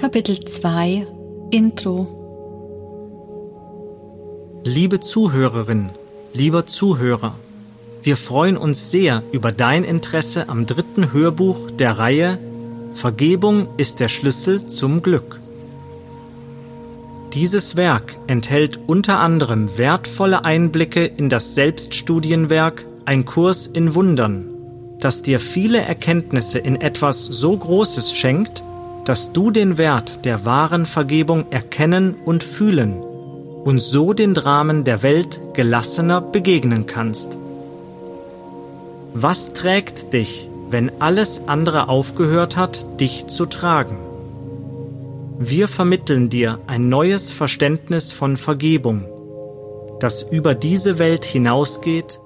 Kapitel 2 Intro. Liebe Zuhörerin, lieber Zuhörer, wir freuen uns sehr über dein Interesse am 3. Hörbuch der Reihe Vergebung ist der Schlüssel zum Glück. Dieses Werk enthält unter anderem wertvolle Einblicke in das Selbststudienwerk Ein Kurs in Wundern, das dir viele Erkenntnisse in etwas so Großes schenkt, dass du den Wert der wahren Vergebung erkennen und fühlen und so den Dramen der Welt gelassener begegnen kannst. Was trägt dich, wenn alles andere aufgehört hat, dich zu tragen? Wir vermitteln dir ein neues Verständnis von Vergebung, das über diese Welt hinausgeht